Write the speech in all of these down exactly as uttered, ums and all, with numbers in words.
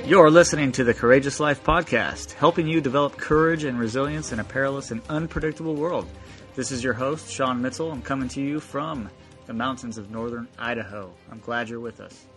You're listening to the Courageous Life Podcast, helping you develop courage and resilience in a perilous and unpredictable world. This is your host, Sean Mitchell. I'm coming to you from the mountains of northern Idaho. I'm glad you're with us.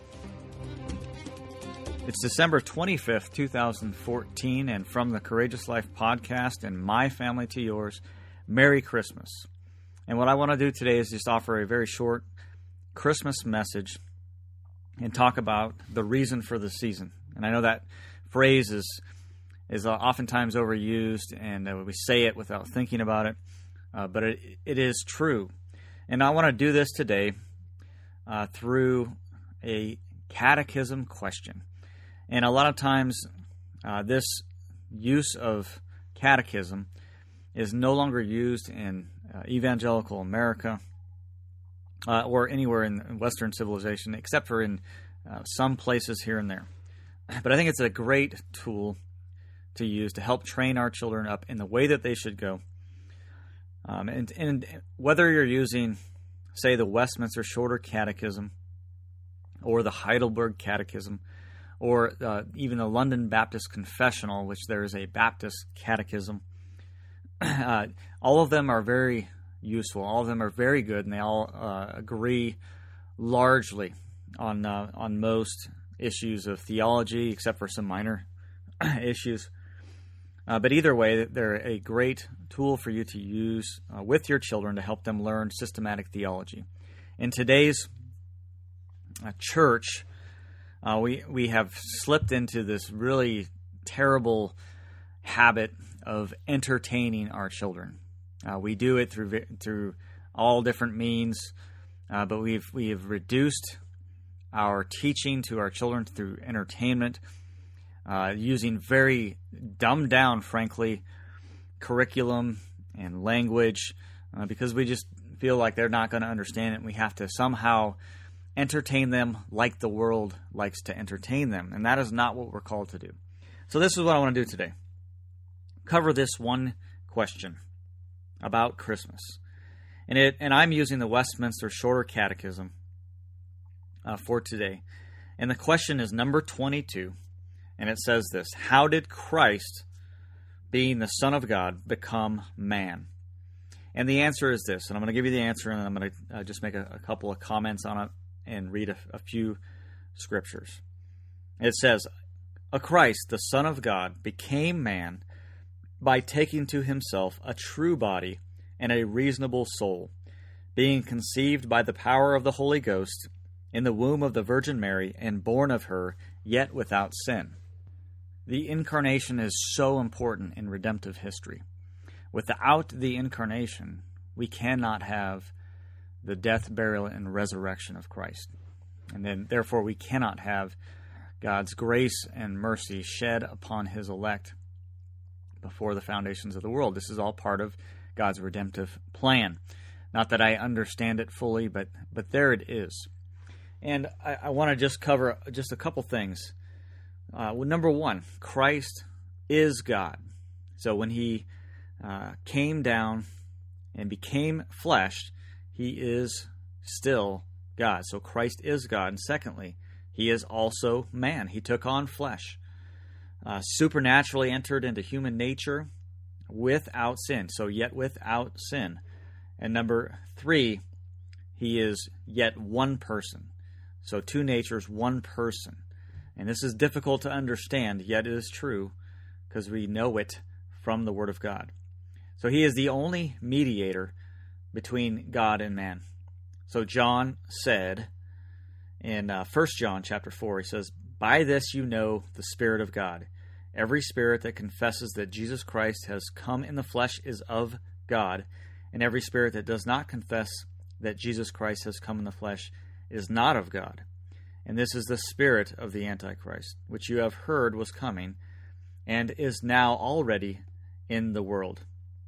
It's December twenty-fifth, twenty fourteen, and from the Courageous Life Podcast and my family to yours, Merry Christmas. And what I want to do today is just offer a very short Christmas message and talk about the reason for the season. And I know that phrase is is oftentimes overused, and uh, we say it without thinking about it, uh, but it, it is true. And I want to do this today uh, through a catechism question. And a lot of times, uh, this use of catechism is no longer used in uh, evangelical America uh, or anywhere in Western civilization, except for in uh, some places here and there. But I think it's a great tool to use to help train our children up in the way that they should go. Um, and, and whether you're using, say, the Westminster Shorter Catechism or the Heidelberg Catechism or uh, even the London Baptist Confessional, which there is a Baptist Catechism, uh, all of them are very useful. All of them are very good, and they all uh, agree largely on uh, on most issues of theology, except for some minor issues. Uh, but either way, they're a great tool for you to use uh, with your children to help them learn systematic theology. In today's uh, church, uh, we we have slipped into this really terrible habit of entertaining our children. Uh, we do it through through all different means, uh, but we've we have reduced our teaching to our children through entertainment, uh, using very dumbed down, frankly, curriculum and language, uh, because we just feel like they're not going to understand it, and we have to somehow entertain them like the world likes to entertain them, and that is not what we're called to do. So this is what I want to do today. Cover this one question about Christmas. And it and I'm using the Westminster Shorter Catechism Uh, for today. And the question is number twenty-two, and it says this: how did Christ, being the Son of God, become man? And the answer is this, and I'm going to give you the answer, and then I'm going to uh, just make a, a couple of comments on it and read a, a few scriptures. It says, "A Christ, the Son of God, became man by taking to himself a true body and a reasonable soul, being conceived by the power of the Holy Ghost in the womb of the Virgin Mary, and born of her, yet without sin." The incarnation is so important in redemptive history. Without the incarnation, we cannot have the death, burial, and resurrection of Christ. And then, therefore, we cannot have God's grace and mercy shed upon his elect before the foundations of the world. This is all part of God's redemptive plan. Not that I understand it fully, but but there it is. And I, I want to just cover just a couple things. Uh, well, number one, Christ is God. So when he uh, came down and became flesh, he is still God. So Christ is God. And secondly, he is also man. He took on flesh, uh, supernaturally entered into human nature without sin. So yet without sin. And number three, he is yet one person. So two natures, one person. And this is difficult to understand, yet it is true, because we know it from the Word of God. So he is the only mediator between God and man. So John said in uh, First John chapter four, he says, "By this you know the Spirit of God. Every spirit that confesses that Jesus Christ has come in the flesh is of God, and every spirit that does not confess that Jesus Christ has come in the flesh is not of God. And this is the spirit of the Antichrist, which you have heard was coming, and is now already in the world."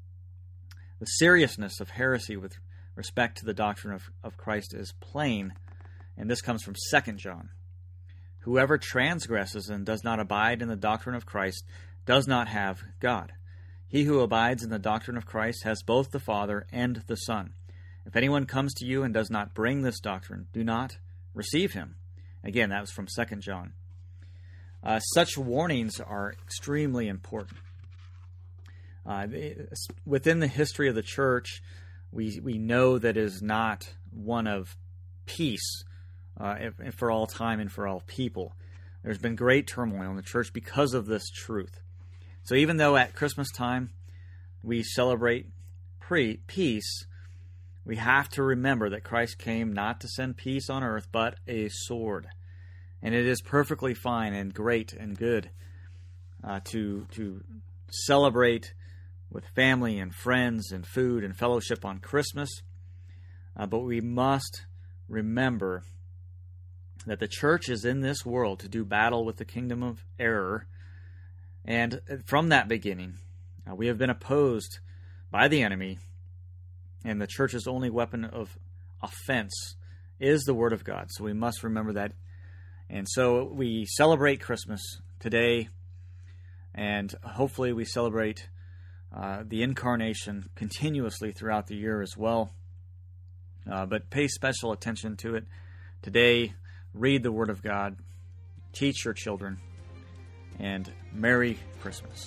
The seriousness of heresy with respect to the doctrine of, of Christ is plain, and this comes from Second John. "Whoever transgresses and does not abide in the doctrine of Christ does not have God. He who abides in the doctrine of Christ has both the Father and the Son. If anyone comes to you and does not bring this doctrine, do not receive him." Again, that was from Second John. Uh, such warnings are extremely important. Uh, within the history of the church, we we know that it is not one of peace uh, for all time and for all people. There's been great turmoil in the church because of this truth. So even though at Christmas time we celebrate pre- peace, we have to remember that Christ came not to send peace on earth, but a sword. And it is perfectly fine and great and good uh, to to celebrate with family and friends and food and fellowship on Christmas. Uh, but we must remember that the church is in this world to do battle with the kingdom of error. And from that beginning, uh, we have been opposed by the enemy, and the church's only weapon of offense is the Word of God. So we must remember that. And so we celebrate Christmas today, and hopefully we celebrate uh, the Incarnation continuously throughout the year as well. Uh, but pay special attention to it today. Read the Word of God, teach your children, and Merry Christmas.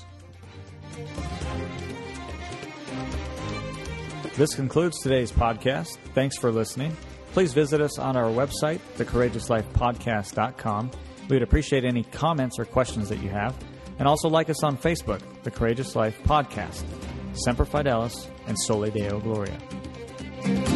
This concludes today's podcast. Thanks for listening. Please visit us on our website, the courageous life podcast dot com. We would appreciate any comments or questions that you have. And also like us on Facebook, The Courageous Life Podcast. Semper Fidelis and Soli Deo Gloria.